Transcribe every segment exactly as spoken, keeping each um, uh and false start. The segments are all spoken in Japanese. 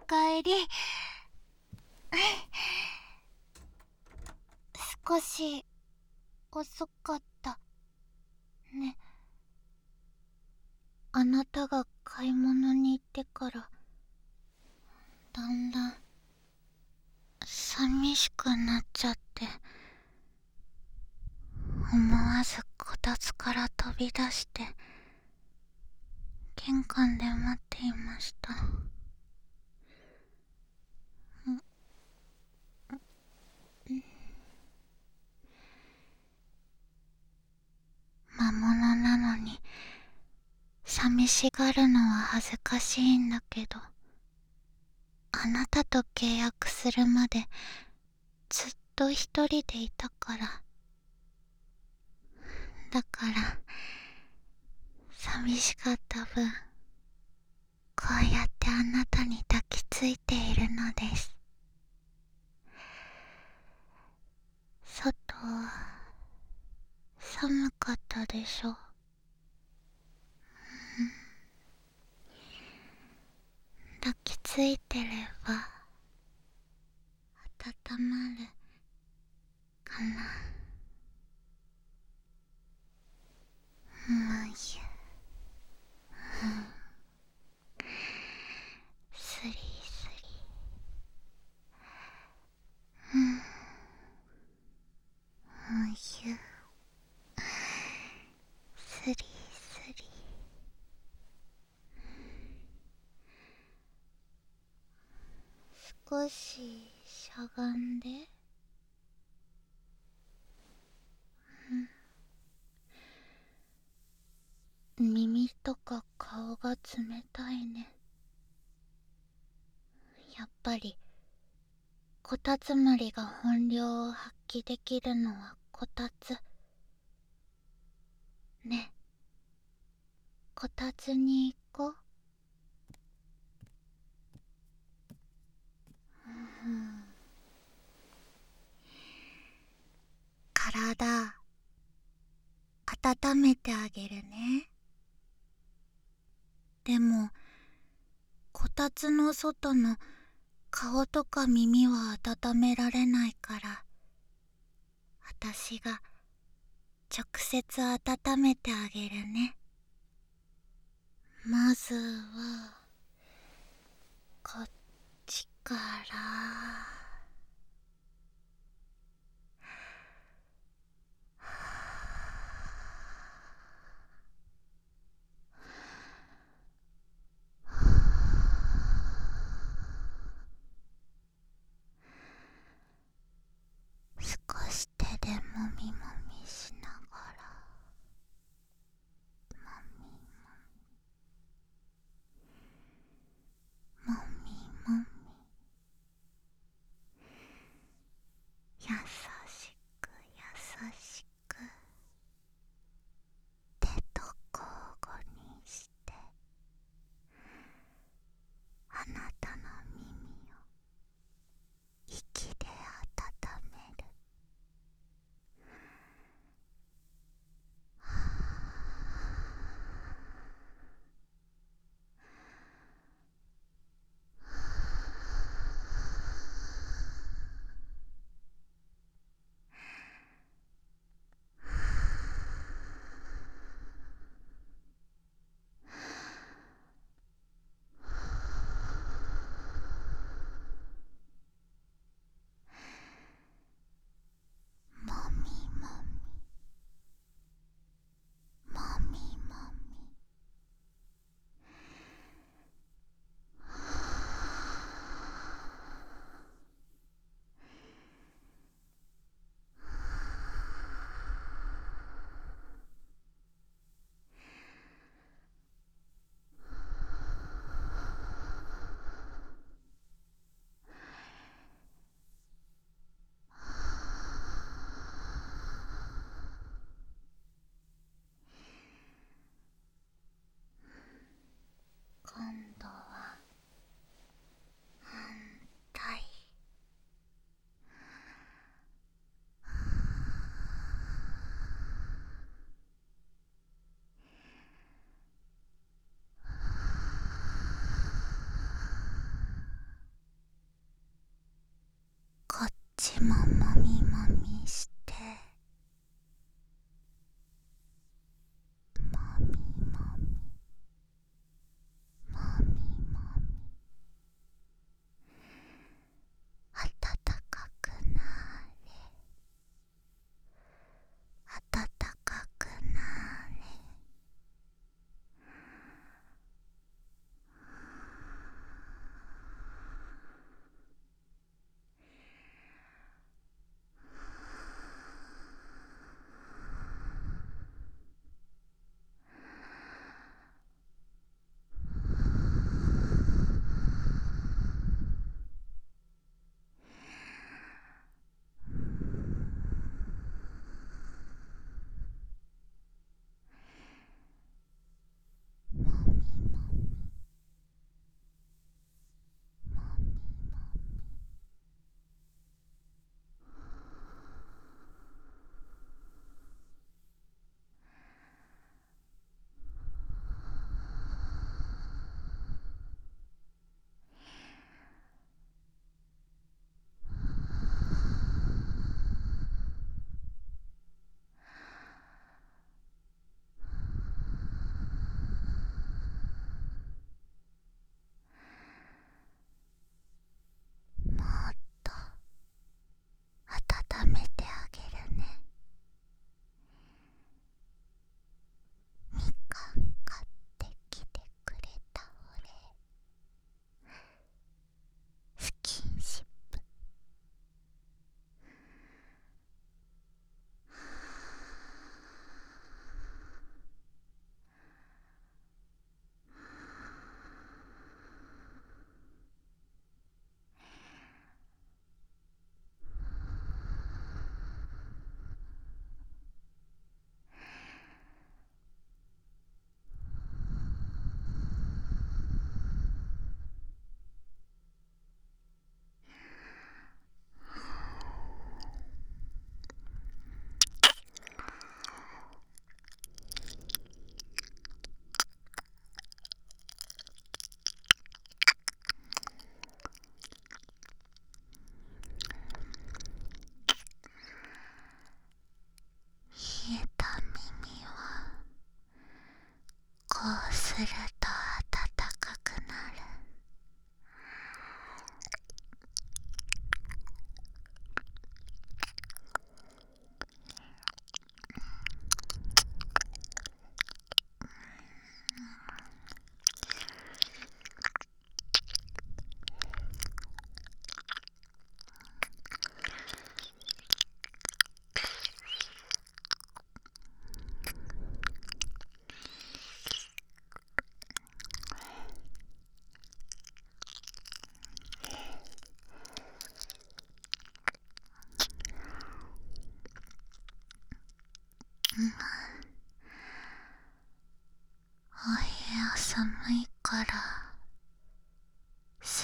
かえり。少し遅かったね。あなたが買い物に行ってからだんだん寂しくなっちゃって、思わずこたつから飛び出して玄関で待っていました。魔物なのに寂しがるのは恥ずかしいんだけど、あなたと契約するまでずっと一人でいたから。だから寂しかった分、こうやってあなたに抱きついているのです。外は寒かったでしょ。抱きついてれば温まるかな。むゆ、スリスリ、うんむゆ、スリスリ。少ししゃがんで。耳とか顔が冷たいね。やっぱりこたつむりが本領を発揮できるのはこたつね。こたつに行こう。うん、体温めてあげるね。でもこたつの外の顔とか耳は温められないから、私が直接温めてあげるね。まずはこっちから。少し手でもみもみしながら、もみも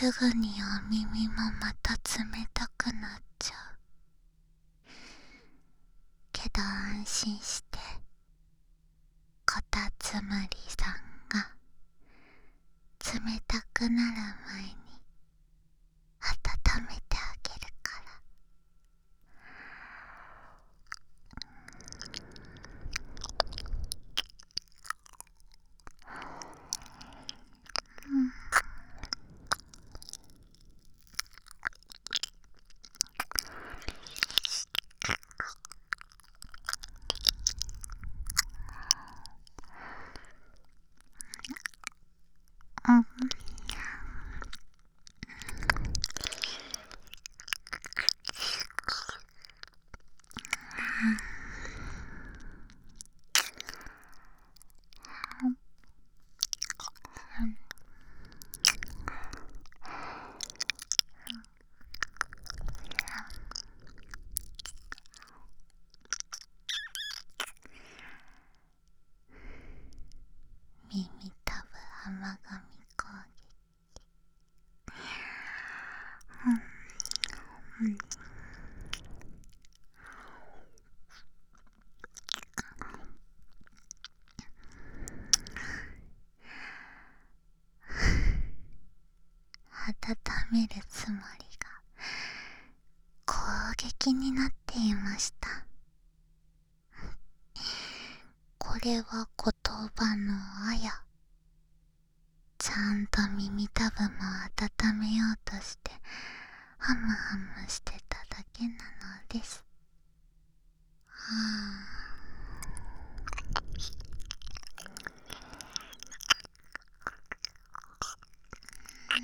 ぐにお耳もまた冷たくなっちゃう。けど安心して、こたつむりさんが冷たくなる前に温めてあげるから。うん。うん。耳たぶ甘噛み攻撃。うん。うん。温めるつもりが攻撃になっていました。これは言葉のあや。ちゃんと耳たぶも温めようとしてハムハムしてただけなのです。はあ。うん。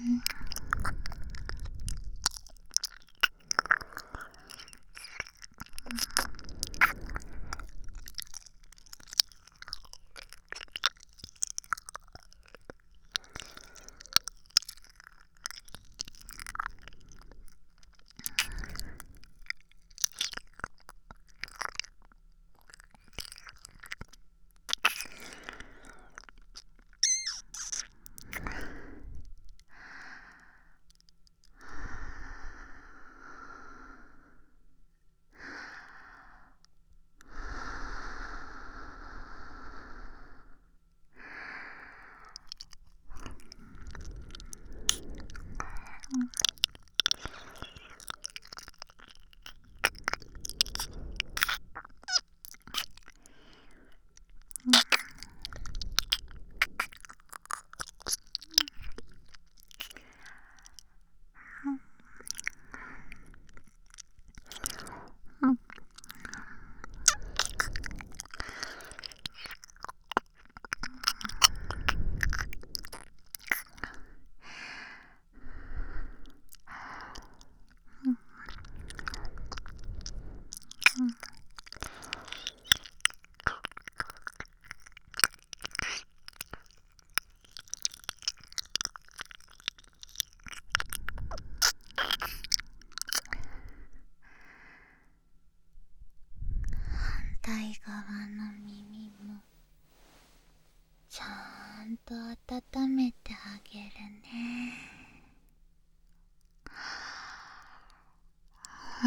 反対側の耳もちゃんと温めてあげるね。うん。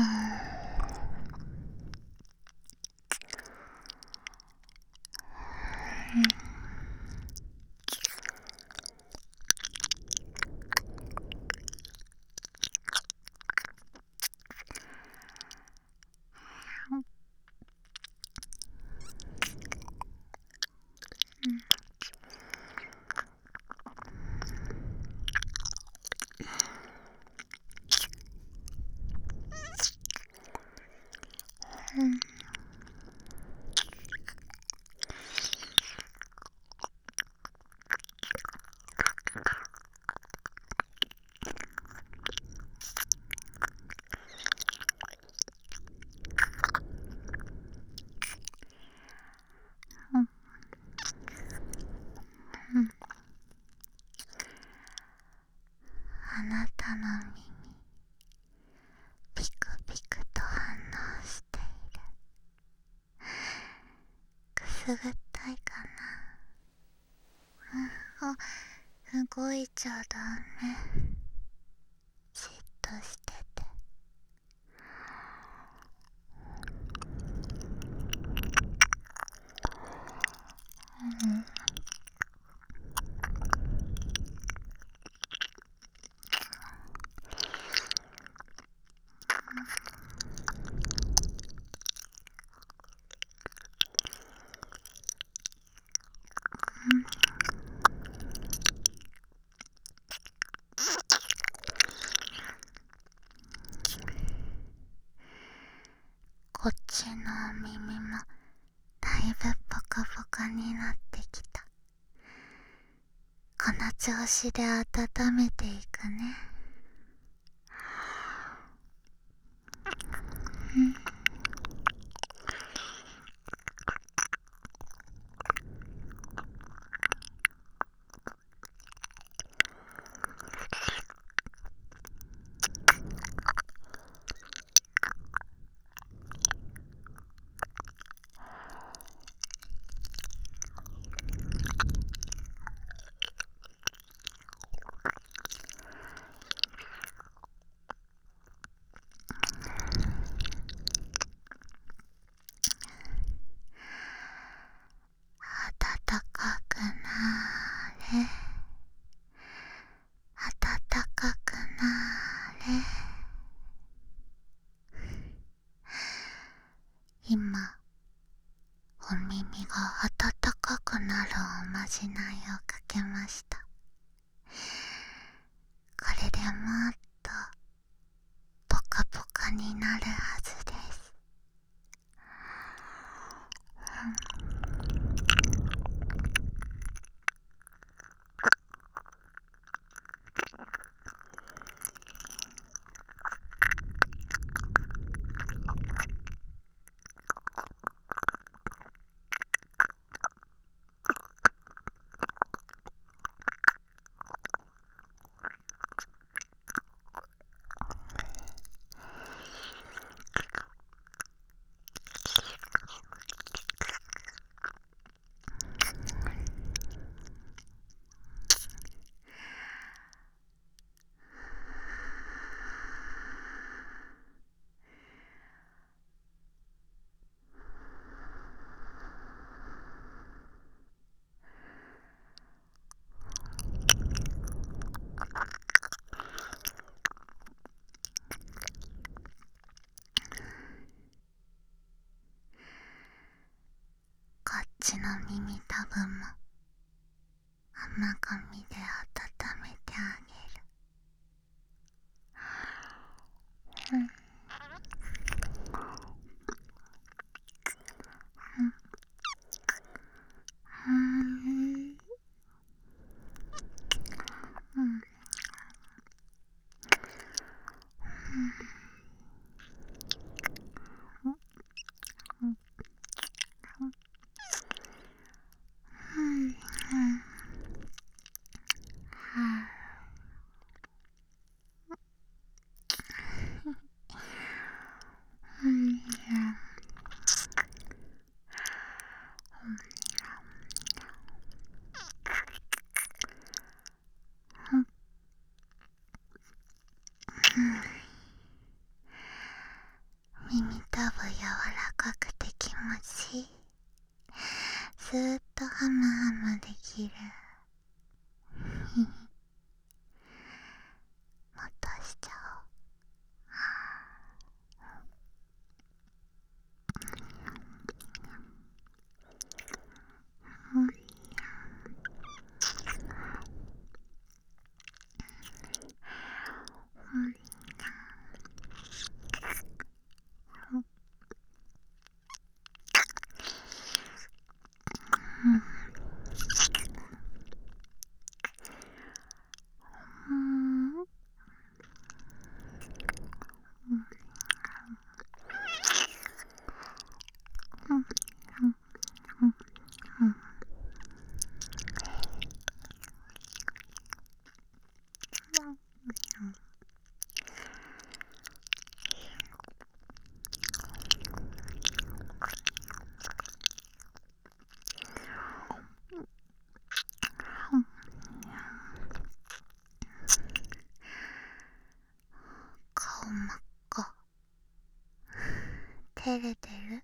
うん。うん。うん。あなたの耳ピクピクと反応している。くすぐったいかな。うん。あ、動いちゃダメ。 としてて、うん、こっちのお耳もだいぶポカポカになってきた。この調子で温めていくね。うん、暖かくなーれ、暖かくなーれ。今、お耳が暖かくなるおまじないをかけました。これでもっとポカポカになるはずです。こっちの耳たぶも甘髪で温めてあげる。うん、うん、うん、うん、うん、うん、耳たぶ柔らかくて気持ちいい。ずーっとハムハムできる。もっとしちゃおう。うん、うん、うん、うん、うん、うん、 おまっこ。照れてる？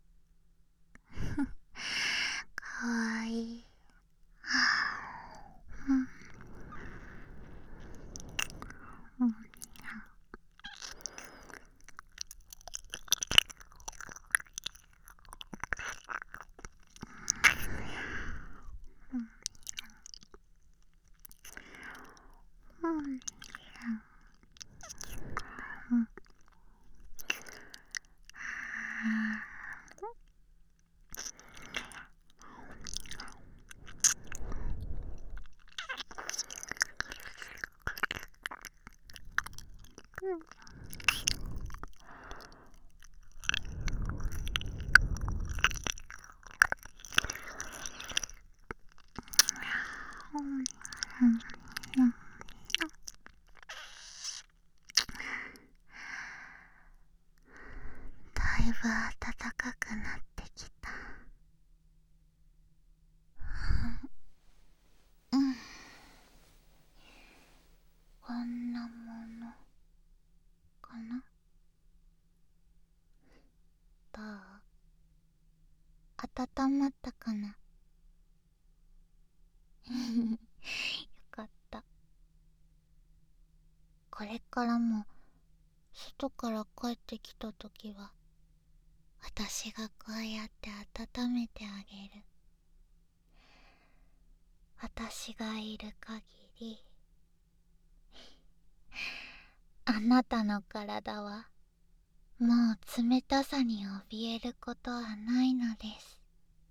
かわいい。うんうん。うん。だいぶ暖かくなってきた。うん。こんなものかな。どう？温まったかな？よかった。これからも外から帰ってきたときは私がこうやって温めてあげる。私がいる限りあなたの体はもう冷たさに怯えることはないのです。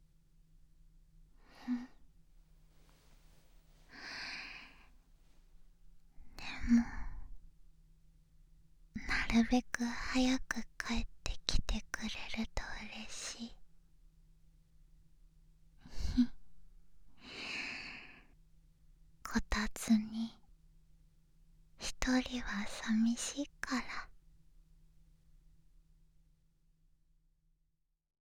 でもなるべく早く帰ってきてくれると嬉しい。こたつに一人は寂しいから。